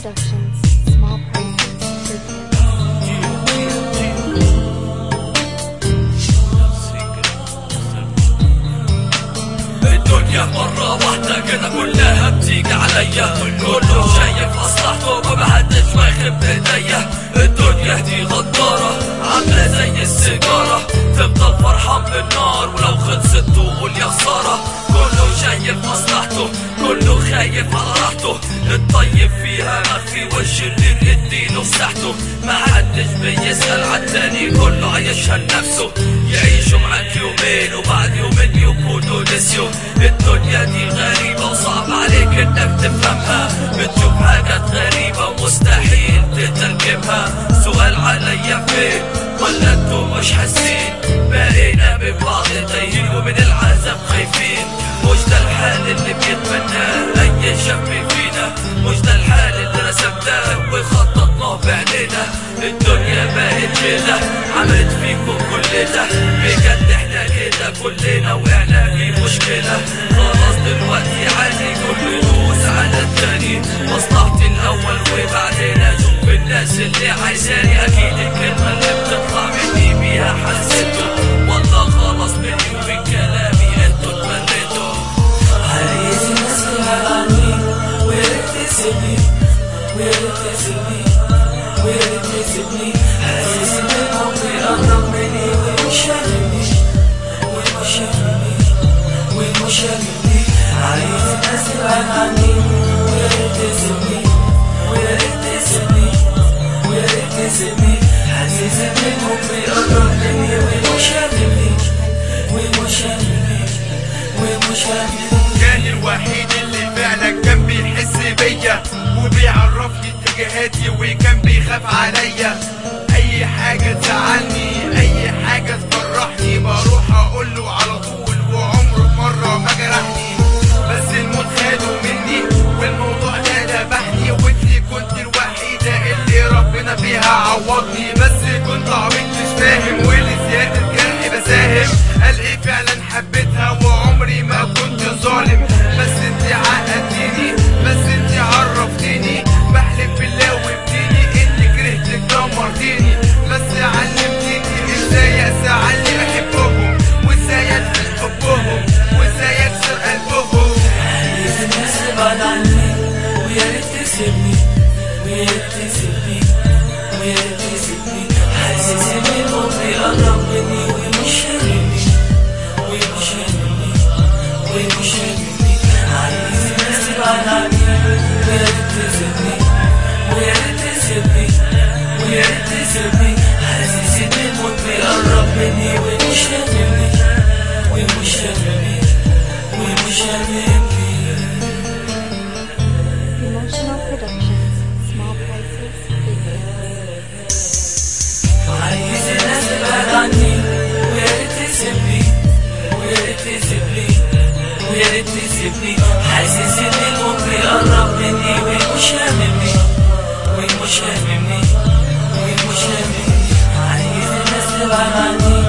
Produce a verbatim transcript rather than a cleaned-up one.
Productions. Small prices. الدنيا مرة واحدة كده كلها بتيجي عليا، كله شايف مصلحته ومحدش واخد بايديا. الدنيا دي غدارة عاملة زي السيجارة، تفضل فرحان بالنار ولو خلصت تقول يا خسارة. كله شايف مصلحته، كله خايف على راحته، الطيب فيها مخفي والشرير اديله مساحته. محدش بيسأل عالتاني، كله عايشها لنفسه، يعيشوا معاك يومين وبعد يومين يكونوا نسيوا. الدنيا دي غريبة وصعب عليك انك تفهمها، بتشوف حاجات غريبة ومستحيل تترجمها. سؤال عليا فين ولا انتوا مش حاسين؟ بقينا من بعض تايهين ومن العذاب خايفين. مش ده الحال اللي بيتمناه اي شاب فينا، مش ده الحال اللي رسمناه وخططناه بعينينا. الدنيا بقت كده عملت فيكم كل ده، بجد احنا كده كلنا وقعنا في مشكلة. خلاص دلوقتي عادي كل يدوس على التاني، مصلحتي الاول وبعدين اشوف الناس اللي عايزاني. اكيد الكلمة اللي بتطلع مني بيها حسيته، والله خلاص مني ومن كلامي انتوا اتمنيتوا. عايز الناس تبعد عني وياريت تسيبني، وياريت تسيبني، وياريت تسيبني. حاسس ان الحب يقرب مني ومش هاممني، ومش هاممني، ومش هاممني. عايز الناس تبعد عني وياريت تسيبني، وياريت تسيبني، وياريت تسيبني. حاسس ان الحب يقرب مني ومش هاممني، ومش هاممني، ومش هاممني. كان الوحيد اللي فعلا كان بيحس بيا وبيعرفني اتجاهاتي وكان بيخاف عليا. اي حاجة تزعلني اي حاجة تفرحني بروح اقوله على طول، وعمره مرة ما جرحني. بس الموت خده مني والموضوع ده ذبحني، وانتي كنت الوحيدة اللي ربنا بيها عوضني. بس كنت عبيط مش فاهم ولزيادة جرحي بساهم. قال ايه فعلا حبيتها وعمري ما كنت ظالم، بس انتي عقدتيني، بس انتي عرفتيني. بحلف بالله وبديني اني كرهتك دمرتيني، بس علمتيني ازاي اقسى على اللي بحبهم، وازاي ادفن حبهم، وازاي اكسر قلبهم. عايز الناس تبعد عني وياريت تسيبني، وياريت تسيبني، وياريت تسيبني. حاسس ان الحب يقرب مني ومش هاممني، ومش هاممني، ومش هاممني. عايز الناس تبعد عني وياريت تسيبني، وياريت تسيبني، وياريت تسيبني. حاسس ان الموت بيقرب مني ومش هاممني، ومش هاممني، ومش هاممني. Emotional Productions. Small prices. Big hits. عايز الناس تبعد عني وياريت تسيبني، وياريت تسيبني، وياريت تسيبني. حاسس ان الموت بيقرب مني ومش هاممني، ومش هاممني، ومش هاممني. عايز الناس تبعد عني